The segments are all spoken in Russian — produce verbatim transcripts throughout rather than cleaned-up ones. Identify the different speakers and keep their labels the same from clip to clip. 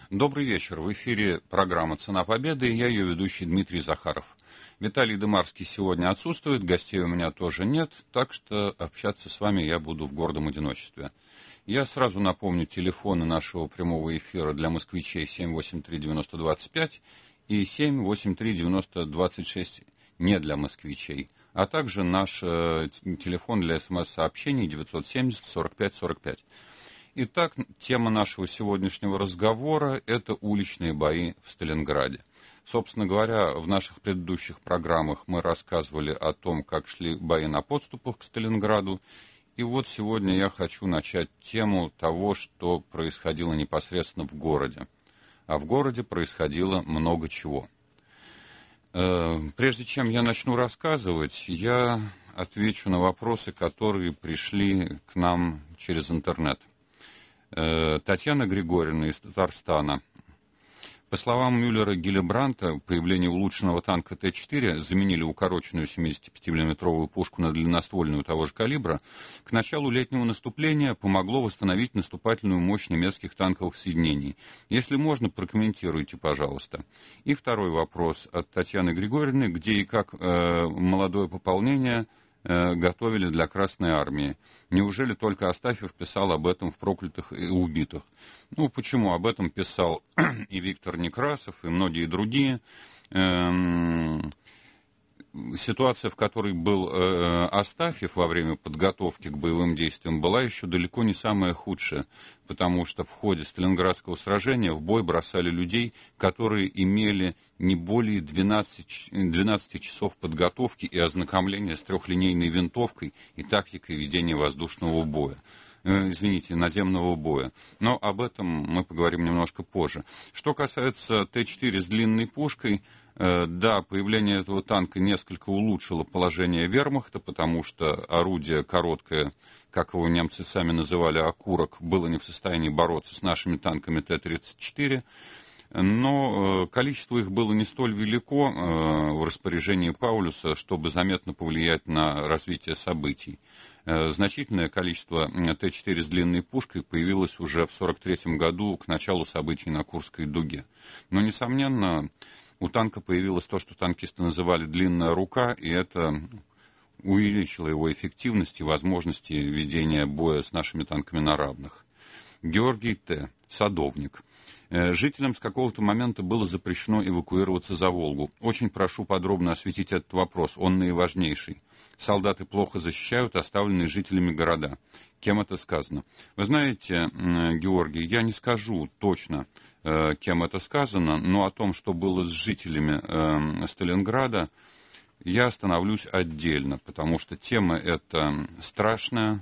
Speaker 1: Добрый вечер. В эфире программа «Цена победы» и я ее ведущий Дмитрий Захаров. Виталий Дымарский сегодня отсутствует, гостей у меня тоже нет, так что общаться с вами я буду в гордом одиночестве. Я сразу напомню телефоны нашего прямого эфира для москвичей семь восемь три девяносто двадцать пять и семь восемь три девяносто двадцать шесть не для москвичей, а также наш э, телефон для смс-сообщений девятьсот семьдесят сорок пять сорок пять. Итак, тема нашего сегодняшнего разговора – это уличные бои в Сталинграде. Собственно говоря, в наших предыдущих программах мы рассказывали о том, как шли бои на подступах к Сталинграду. И вот сегодня я хочу начать тему того, что происходило непосредственно в городе. А в городе происходило много чего. Прежде чем я начну рассказывать, я отвечу на вопросы, которые пришли к нам через интернет. Татьяна Григорьевна из Татарстана. По словам Мюллера-Гиллебранта, появление улучшенного танка Т четыре заменили укороченную семидесятипятимиллиметровую пушку на длинноствольную того же калибра. К началу летнего наступления помогло восстановить наступательную мощь немецких танковых соединений. Если можно, прокомментируйте, пожалуйста. И второй вопрос от Татьяны Григорьевны. Где и как э, молодое пополнение готовили для Красной Армии. Неужели только Астафьев писал об этом в «Проклятых и убитых»? Ну, почему? Об этом писал и Виктор Некрасов, и многие другие. Ситуация, в которой был Астафьев во время подготовки к боевым действиям, была еще далеко не самая худшая, потому что в ходе Сталинградского сражения в бой бросали людей, которые имели не более двенадцати часов подготовки и ознакомления с трехлинейной винтовкой и тактикой ведения воздушного боя. Извините, наземного боя. Но об этом мы поговорим немножко позже. Что касается Т четыре с длинной пушкой, да, появление этого танка несколько улучшило положение вермахта, потому что орудие короткое, как его немцы сами называли, окурок, было не в состоянии бороться с нашими танками Т тридцать четыре. Но количество их было не столь велико в распоряжении Паулюса, чтобы заметно повлиять на развитие событий. Значительное количество Т четыре с длинной пушкой появилось уже в сорок третьем году к началу событий на Курской дуге. Но, несомненно, у танка появилось то, что танкисты называли «длинная рука», и это увеличило его эффективность и возможности ведения боя с нашими танками на равных. Георгий Т. Садовник. Жителям с какого-то момента было запрещено эвакуироваться за Волгу. Очень прошу подробно осветить этот вопрос, он наиважнейший. Солдаты плохо защищают оставленные жителями города. Кем это сказано? Вы знаете, Георгий, я не скажу точно, кем это сказано, но о том, что было с жителями Сталинграда, я остановлюсь отдельно, потому что тема эта страшная.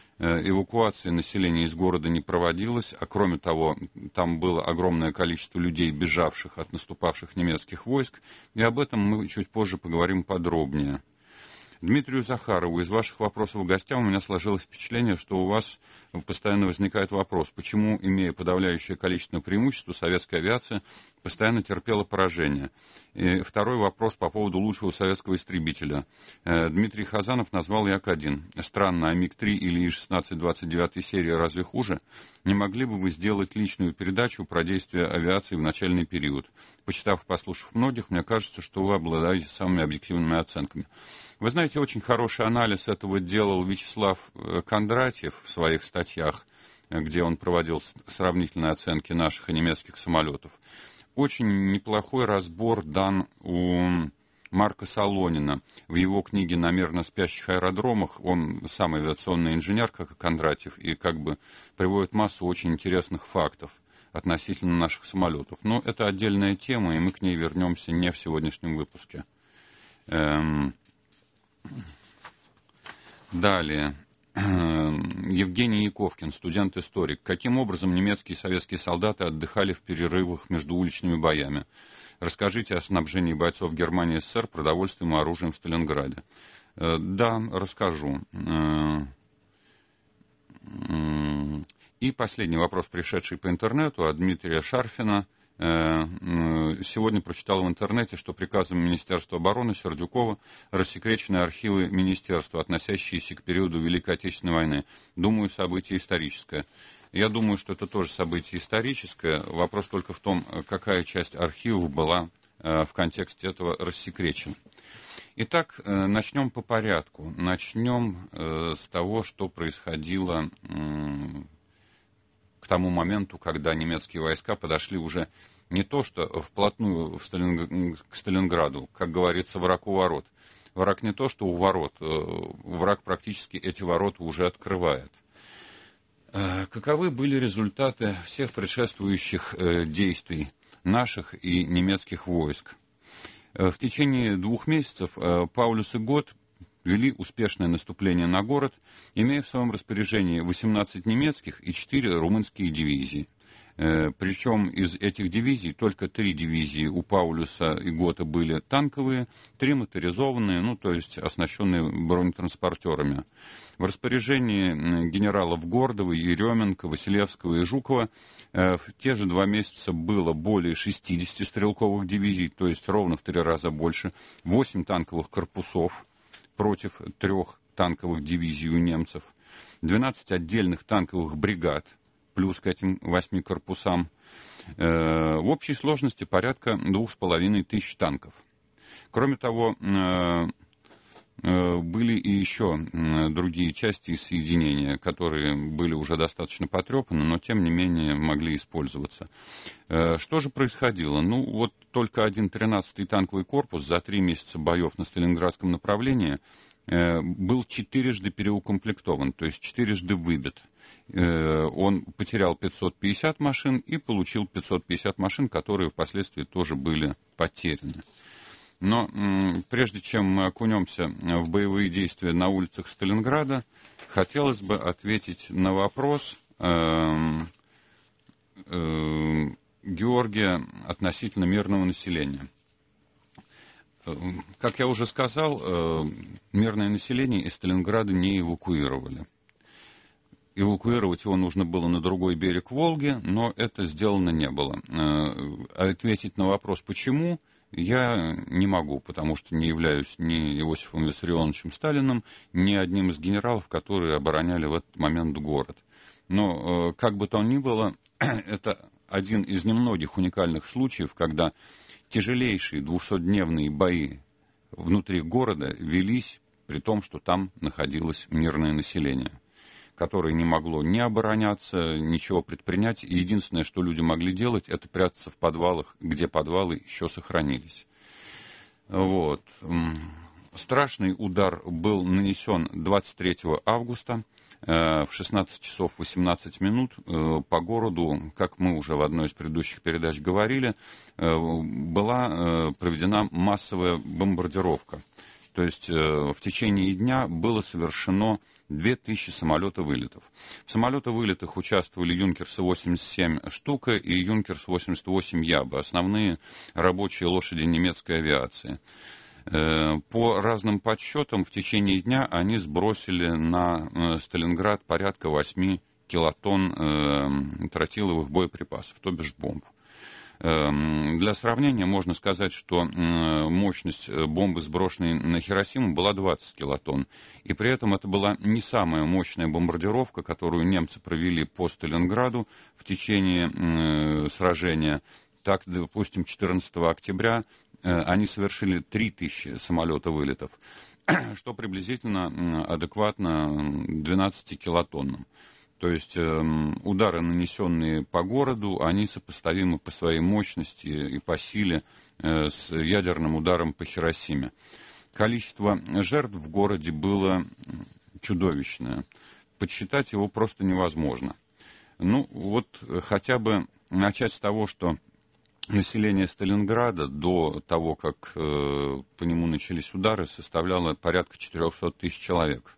Speaker 1: Эвакуация населения из города не проводилась, а кроме того, там было огромное количество людей, бежавших от наступавших немецких войск, и об этом мы чуть позже поговорим подробнее. Дмитрию Захарову, из ваших вопросов к гостям у меня сложилось впечатление, что у вас постоянно возникает вопрос, почему, имея подавляющее количественное преимущество, советская авиация постоянно терпела поражение. И второй вопрос по поводу лучшего советского истребителя. Дмитрий Хазанов назвал Як один. Странно, а МиГ три или И шестнадцать двадцать девять серии разве хуже? Не могли бы вы сделать личную передачу про действия авиации в начальный период? Почитав и послушав многих, мне кажется, что вы обладаете самыми объективными оценками. Вы знаете, очень хороший анализ этого делал Вячеслав Кондратьев в своих статьях, где он проводил сравнительные оценки наших и немецких самолетов. Очень неплохой разбор дан у Марка Солонина в его книге «На мирно спящих аэродромах». Он сам авиационный инженер, как и Кондратьев, и как бы приводит массу очень интересных фактов относительно наших самолетов. Но это отдельная тема, и мы к ней вернемся не в сегодняшнем выпуске. Эм... Далее. Евгений Яковкин, студент-историк. Каким образом немецкие и советские солдаты отдыхали в перерывах между уличными боями? Расскажите о снабжении бойцов Германии и СССР продовольствием и оружием в Сталинграде. Да, расскажу. И последний вопрос, пришедший по интернету, от Дмитрия Шарфина. Сегодня прочитал в интернете, что приказом Министерства обороны Сердюкова рассекречены архивы министерства, относящиеся к периоду Великой Отечественной войны. Думаю, событие историческое. Я думаю, что это тоже событие историческое. Вопрос только в том, какая часть архивов была в контексте этого рассекречена. Итак, начнем по порядку. Начнем с того, что происходило к тому моменту, когда немецкие войска подошли уже не то что вплотную в Сталин... к Сталинграду, как говорится, враг у ворот. Враг не то что у ворот, враг практически эти ворота уже открывает. Каковы были результаты всех предшествующих действий наших и немецких войск? В течение двух месяцев Паулюс и Гот вели успешное наступление на город, имея в своем распоряжении восемнадцать немецких и четыре румынские дивизии. Причем из этих дивизий только три дивизии у Паулюса и Гота были танковые, три моторизованные, ну, то есть оснащенные бронетранспортерами. В распоряжении генералов Гордова, Еременко, Василевского и Жукова в те же два месяца было более шестидесяти стрелковых дивизий, то есть ровно в три раза больше, восемь танковых корпусов против трех танковых дивизий у немцев, двенадцать отдельных танковых бригад, плюс к этим восьми корпусам. В общей сложности порядка двух с половиной тысяч танков. Кроме того, были и еще другие части и соединения, которые были уже достаточно потрепаны, но тем не менее могли использоваться. Что же происходило? Ну, вот только один тринадцатый танковый корпус за три месяца боев на Сталинградском направлении был четырежды переукомплектован, то есть четырежды выбит. Он потерял пятьсот пятьдесят машин и получил пятьсот пятьдесят машин, которые впоследствии тоже были потеряны. Но прежде чем мы окунемся в боевые действия на улицах Сталинграда, хотелось бы ответить на вопрос э, э, Георгия относительно мирного населения. Как я уже сказал, мирное население из Сталинграда не эвакуировали. Эвакуировать его нужно было на другой берег Волги, но это сделано не было. Ответить на вопрос, почему, я не могу, потому что не являюсь ни Иосифом Виссарионовичем Сталиным, ни одним из генералов, которые обороняли в этот момент город. Но, как бы то ни было, это один из немногих уникальных случаев, когда тяжелейшие двухсотдневные бои внутри города велись, при том, что там находилось мирное население, которое не могло ни обороняться, ничего предпринять. И единственное, что люди могли делать, это прятаться в подвалах, где подвалы еще сохранились. Вот. Страшный удар был нанесен двадцать третьего августа в шестнадцать часов восемнадцать минут по городу, как мы уже в одной из предыдущих передач говорили, была проведена массовая бомбардировка. То есть в течение дня было совершено две тысячи самолета-вылетов. В самолета-вылетах участвовали Юнкерсы восемьдесят семь штука и Юнкерс восемьдесят восемь Яба, основные рабочие лошади немецкой авиации. По разным подсчетам, в течение дня они сбросили на Сталинград порядка восьми килотонн тротиловых боеприпасов, то бишь бомб. Для сравнения можно сказать, что мощность бомбы, сброшенной на Хиросиму, была двадцать килотонн. И при этом это была не самая мощная бомбардировка, которую немцы провели по Сталинграду в течение сражения. Так, допустим, четырнадцатого октября они совершили три тысячи самолета-вылетов, что приблизительно адекватно двенадцати килотоннам. То есть удары, нанесенные по городу, они сопоставимы по своей мощности и по силе с ядерным ударом по Хиросиме. Количество жертв в городе было чудовищное. Подсчитать его просто невозможно. Ну, вот хотя бы начать с того, что население Сталинграда до того, как э, по нему начались удары, составляло порядка четырехсот тысяч человек.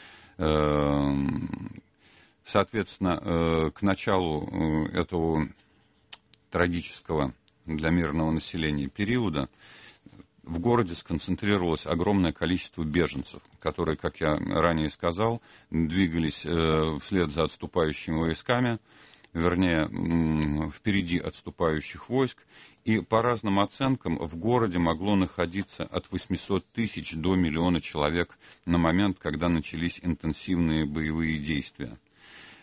Speaker 1: Э, соответственно, э, к началу э, этого трагического для мирного населения периода в городе сконцентрировалось огромное количество беженцев, которые, как я ранее сказал, двигались э, вслед за отступающими войсками, вернее, впереди отступающих войск, и по разным оценкам в городе могло находиться от восьмисот тысяч до миллиона человек на момент, когда начались интенсивные боевые действия.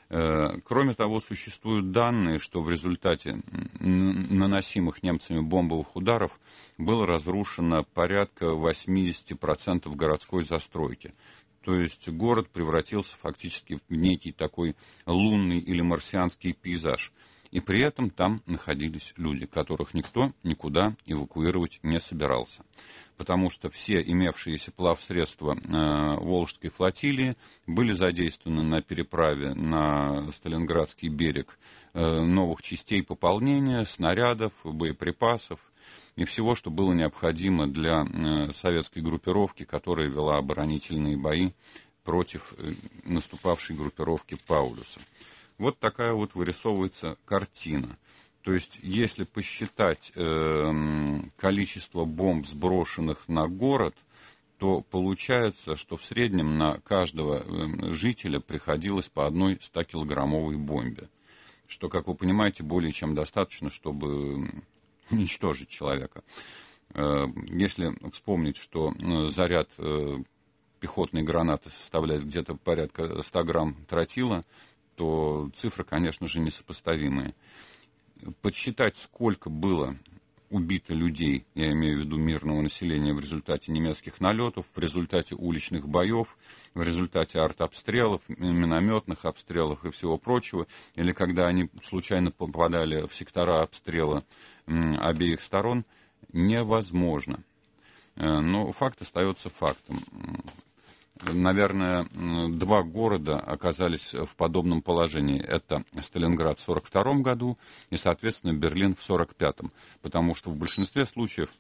Speaker 1: Кроме того, существуют данные, что в результате наносимых немцами бомбовых ударов было разрушено порядка восемьдесят процентов городской застройки. То есть город превратился фактически в некий такой лунный или марсианский пейзаж. И при этом там находились люди, которых никто никуда эвакуировать не собирался. Потому что все имевшиеся плавсредства э, Волжской флотилии были задействованы на переправе на Сталинградский берег э, новых частей пополнения, снарядов, боеприпасов и всего, что было необходимо для э, советской группировки, которая вела оборонительные бои против э, наступавшей группировки Паулюса. Вот такая вот вырисовывается картина. То есть, если посчитать э, количество бомб, сброшенных на город, то получается, что в среднем на каждого э, жителя приходилось по одной стокилограммовой бомбе. Что, как вы понимаете, более чем достаточно, чтобы уничтожить человека. Э, если вспомнить, что э, заряд э, пехотной гранаты составляет где-то порядка ста грамм тротила, то цифры, конечно же, несопоставимые. Подсчитать, сколько было убито людей, я имею в виду мирного населения, в результате немецких налетов, в результате уличных боев, в результате артобстрелов, минометных обстрелов и всего прочего, или когда они случайно попадали в сектора обстрела обеих сторон, невозможно. Но факт остается фактом. Наверное, два города оказались в подобном положении. Это Сталинград в сорок втором году и, соответственно, Берлин в сорок пятом. Потому что в большинстве случаев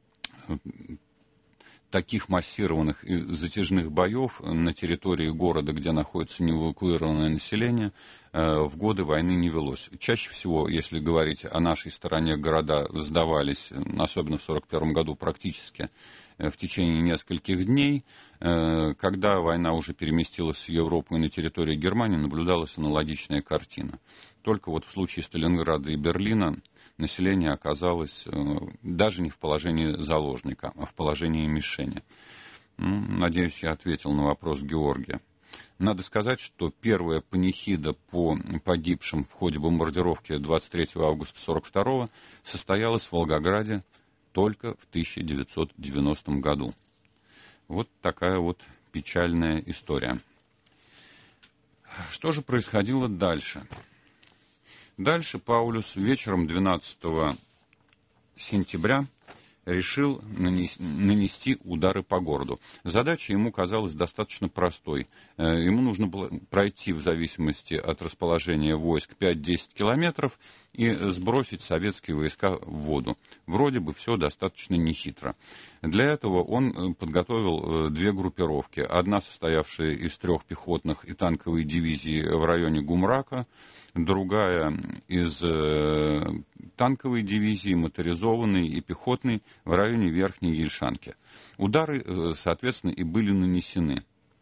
Speaker 1: таких массированных и затяжных боев на территории города, где находится неэвакуированное население, в годы войны не велось. Чаще всего, если говорить о нашей стороне, города сдавались, особенно в сорок первом году, практически в течение нескольких дней. Когда война уже переместилась в Европу и на территории Германии, наблюдалась аналогичная картина. Только вот в случае Сталинграда и Берлина население оказалось даже не в положении заложника, а в положении мишени. Ну, надеюсь, я ответил на вопрос Георгия. Надо сказать, что первая панихида по погибшим в ходе бомбардировки двадцать третьего августа сорок второго состоялась в Волгограде только в тысяча девятьсот девяностом году. Вот такая вот печальная история. Что же происходило дальше? Дальше Паулюс вечером двенадцатого сентября решил нанести удары по городу. Задача ему казалась достаточно простой. Ему нужно было пройти в зависимости от расположения войск пять-десять километров и сбросить советские войска в воду. Вроде бы все достаточно нехитро. Для этого он подготовил две группировки. Одна, состоявшая из трех пехотных и танковой дивизий в районе Гумрака, другая из танковой дивизии, моторизованной и пехотной в районе Верхней Ельшанки. Удары, соответственно, и были нанесены.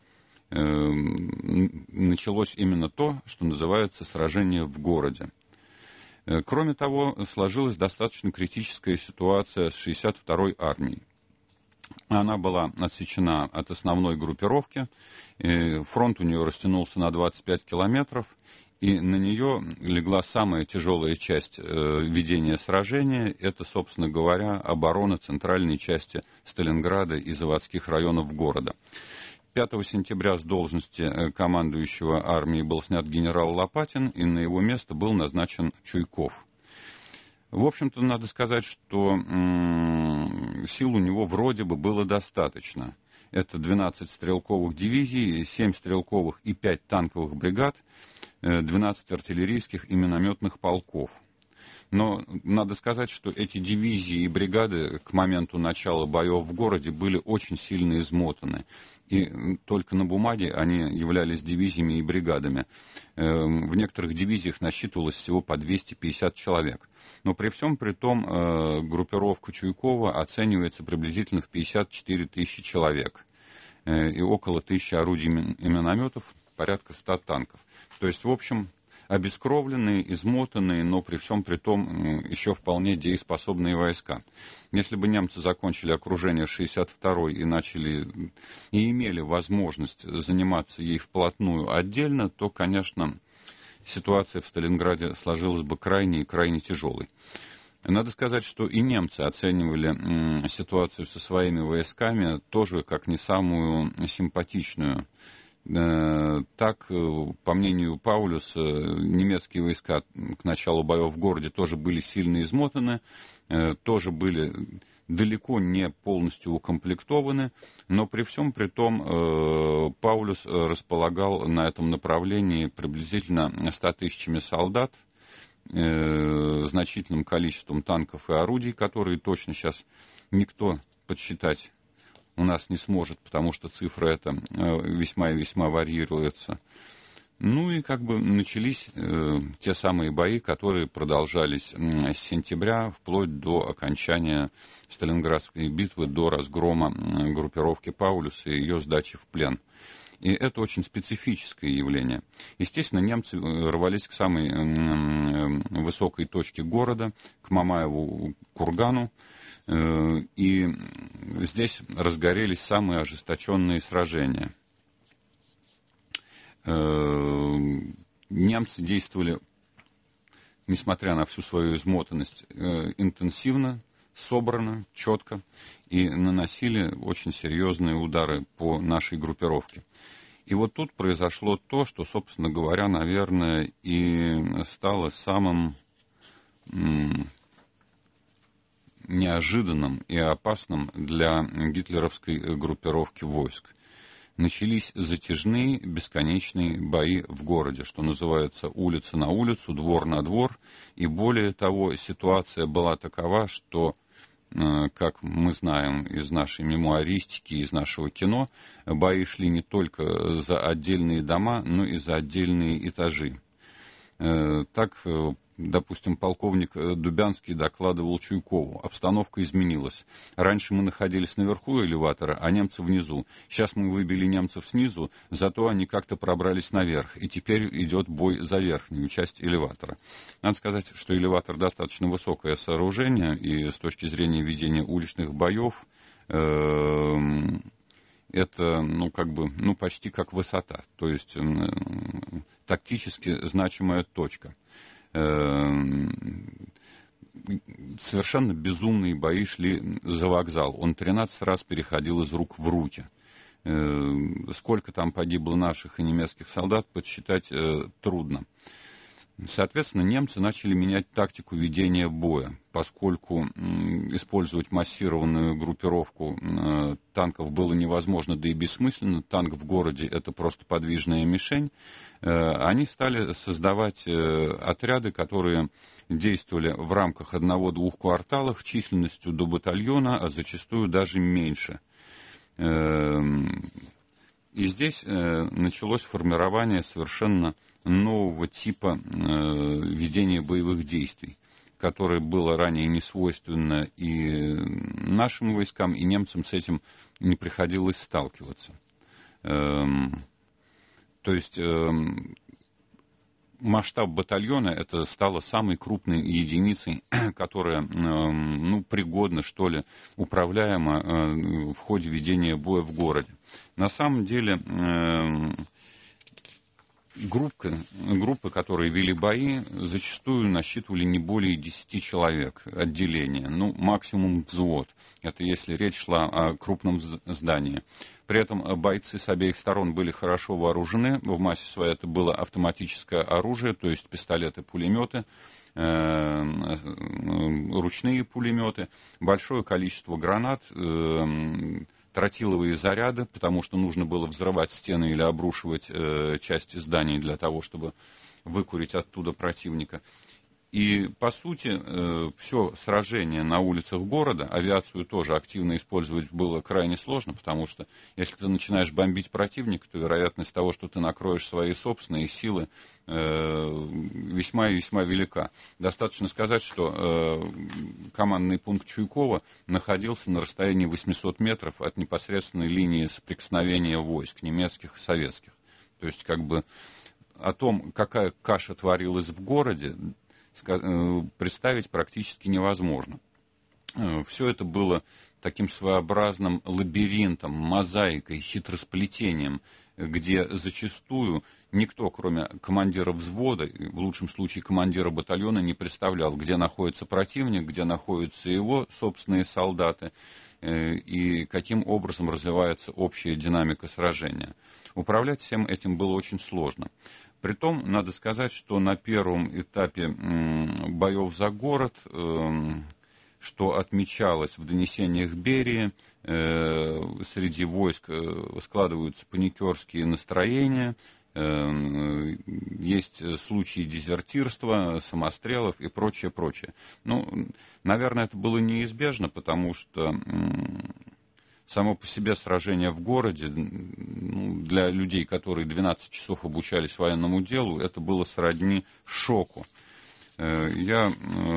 Speaker 1: Началось именно то, что называется сражение в городе. Кроме того, сложилась достаточно критическая ситуация с шестьдесят второй армией. Она была отсечена от основной группировки, фронт у нее растянулся на двадцать пять километров, и на нее легла самая тяжелая часть э, ведения сражения. Это, собственно говоря, оборона центральной части Сталинграда и заводских районов города. пятого сентября с должности командующего армией был снят генерал Лопатин, и на его место был назначен Чуйков. В общем-то, надо сказать, что м- сил у него вроде бы было достаточно. Это двенадцать стрелковых дивизий, семь стрелковых и пять танковых бригад, двенадцать артиллерийских и минометных полков. Но надо сказать, что эти дивизии и бригады к моменту начала боев в городе были очень сильно измотаны. И только на бумаге они являлись дивизиями и бригадами. В некоторых дивизиях насчитывалось всего по двести пятьдесят человек. Но при всем при том группировка Чуйкова оценивается приблизительно в пятьдесят четыре тысячи человек. И около тысячи орудий и минометов, порядка ста танков. То есть, в общем, обескровленные, измотанные, но при всем при том еще вполне дееспособные войска. Если бы немцы закончили окружение шестьдесят второй и начали, и имели возможность заниматься ей вплотную отдельно, то, конечно, ситуация в Сталинграде сложилась бы крайне и крайне тяжелой. Надо сказать, что и немцы оценивали м, ситуацию со своими войсками тоже как не самую симпатичную. Э, так, по мнению Паулюса, немецкие войска к началу боев в городе тоже были сильно измотаны, э, тоже были далеко не полностью укомплектованы, но при всем при том э, Паулюс располагал на этом направлении приблизительно ста тысячами солдат, э, значительным количеством танков и орудий, которые точно сейчас никто подсчитать у нас не сможет, потому что цифра эта весьма и весьма варьируется. Ну и как бы начались э, те самые бои, которые продолжались э, с сентября вплоть до окончания Сталинградской битвы, до разгрома э, группировки Паулюса и ее сдачи в плен. И это очень специфическое явление. Естественно, немцы рвались к самой э, высокой точке города, к Мамаеву кургану, э, и здесь разгорелись самые ожесточенные сражения. Немцы действовали, несмотря на всю свою измотанность, интенсивно, собрано, четко и наносили очень серьезные удары по нашей группировке. И вот тут произошло то, что, собственно говоря, наверное, и стало самым м, неожиданным и опасным для гитлеровской группировки войск. Начались затяжные, бесконечные бои в городе, что называется, улица на улицу, двор на двор. И более того, ситуация была такова, что, как мы знаем из нашей мемуаристики, из нашего кино, бои шли не только за отдельные дома, но и за отдельные этажи. Так, допустим, полковник Дубянский докладывал Чуйкову: обстановка изменилась. Раньше мы находились наверху элеватора, а немцы внизу. Сейчас мы выбили немцев снизу, зато они как-то пробрались наверх, и теперь идет бой за верхнюю часть элеватора. Надо сказать, что элеватор достаточно высокое сооружение, и с точки зрения ведения уличных боев э- это, ну, как бы, ну, почти как высота, то есть э- тактически значимая точка. Совершенно безумные бои шли за вокзал. Он тринадцать раз переходил из рук в руки. Сколько там погибло наших и немецких солдат, подсчитать трудно. Соответственно, немцы начали менять тактику ведения боя, поскольку использовать массированную группировку танков было невозможно, да и бессмысленно. Танк в городе — это просто подвижная мишень. Они стали создавать отряды, которые действовали в рамках одного-двух кварталов численностью до батальона, а зачастую даже меньше. И здесь началось формирование совершенно нового типа ведения боевых действий, которое было ранее не свойственно и нашим войскам, и немцам с этим не приходилось сталкиваться. То есть масштаб батальона — это стало самой крупной единицей, которая, ну, пригодна, что ли, управляема в ходе ведения боя в городе. На самом деле группы, группы, которые вели бои, зачастую насчитывали не более десяти человек отделения, ну, максимум взвод. Это если речь шла о крупном здании. При этом бойцы с обеих сторон были хорошо вооружены. В массе своей это было автоматическое оружие, то есть пистолеты, пулеметы, ручные пулеметы, большое количество гранат, тротиловые заряды, потому что нужно было взрывать стены или обрушивать э, части зданий для того, чтобы выкурить оттуда противника. И, по сути, э, все сражение на улицах города, авиацию тоже активно использовать было крайне сложно, потому что если ты начинаешь бомбить противника, то вероятность того, что ты накроешь свои собственные силы, э, весьма и весьма велика. Достаточно сказать, что э, командный пункт Чуйкова находился на расстоянии восьмисот метров от непосредственной линии соприкосновения войск немецких и советских. То есть, как бы, о том, какая каша творилась в городе, представить практически невозможно. Все это было таким своеобразным лабиринтом, мозаикой, хитросплетением где зачастую никто, кроме командира взвода, в лучшем случае командира батальона, не представлял, где находится противник, где находятся его собственные солдаты и каким образом развивается общая динамика сражения. Управлять всем этим было очень сложно. Притом, надо сказать, что на первом этапе боев за город, что отмечалось в донесениях Берии, среди войск складываются паникерские настроения, есть случаи дезертирства, самострелов и прочее, прочее. Ну, наверное, это было неизбежно, потому что само по себе сражение в городе, ну, для людей, которые двенадцать часов обучались военному делу, это было сродни шоку. Я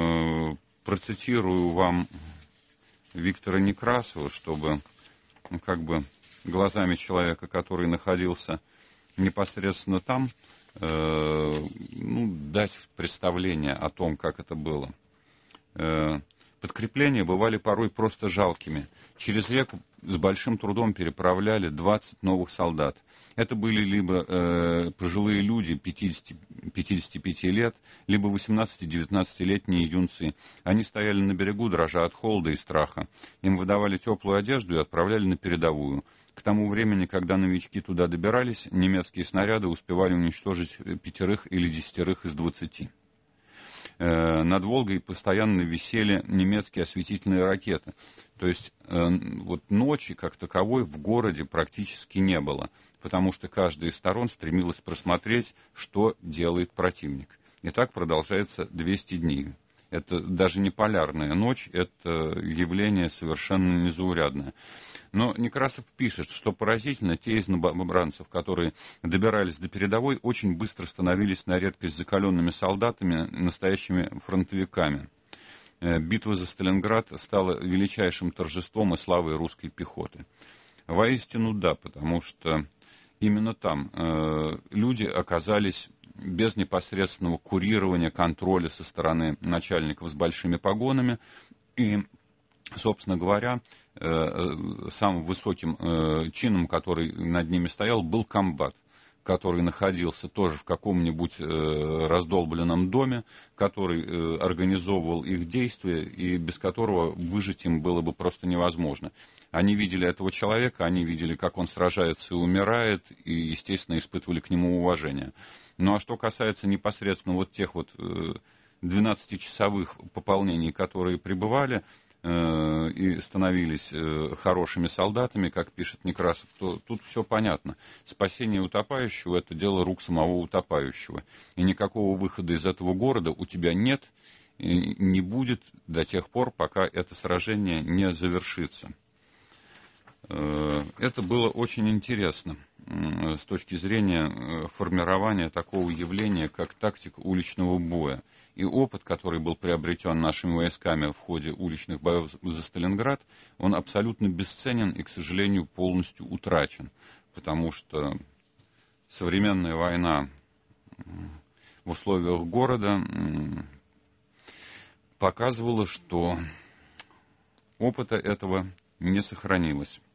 Speaker 1: процитирую вам Виктора Некрасова, чтобы, ну, как бы глазами человека, который находился непосредственно там, э, ну, дать представление о том, как это было. Э, подкрепления бывали порой просто жалкими. Через реку с большим трудом переправляли двадцать новых солдат. Это были либо э, пожилые люди пятидесяти пяти лет, либо восемнадцати-девятнадцатилетние юнцы. Они стояли на берегу, дрожа от холода и страха. Им выдавали теплую одежду и отправляли на передовую. К тому времени, когда новички туда добирались, немецкие снаряды успевали уничтожить пятерых или десятерых из двадцати. Над Волгой постоянно висели немецкие осветительные ракеты. То есть вот ночи как таковой в городе практически не было, потому что каждая из сторон стремилась просмотреть, что делает противник. И так продолжается двести дней. Это даже не полярная ночь, это явление совершенно незаурядное. Но Некрасов пишет, что поразительно, те из новобранцев, которые добирались до передовой, очень быстро становились на редкость закаленными солдатами, настоящими фронтовиками. Битва за Сталинград стала величайшим торжеством и славой русской пехоты. Воистину да, потому что именно там э, люди оказались без непосредственного курирования, контроля со стороны начальников с большими погонами. И, собственно говоря, самым высоким чином, который над ними стоял, был комбат, который находился тоже в каком-нибудь раздолбленном доме, который организовывал их действия и без которого выжить им было бы просто невозможно. Они видели этого человека, они видели, как он сражается и умирает, и, естественно, испытывали к нему уважение. Ну а что касается непосредственно вот тех вот двенадцатичасовых пополнений, которые прибывали э, и становились э, хорошими солдатами, как пишет Некрасов, то тут все понятно. Спасение утопающего – это дело рук самого утопающего. И никакого выхода из этого города у тебя нет и не будет до тех пор, пока это сражение не завершится. Это было очень интересно с точки зрения формирования такого явления, как тактика уличного боя. И опыт, который был приобретен нашими войсками в ходе уличных боев за Сталинград, он абсолютно бесценен и, к сожалению, полностью утрачен. Потому что современная война в условиях города показывала, что опыта этого не сохранилось.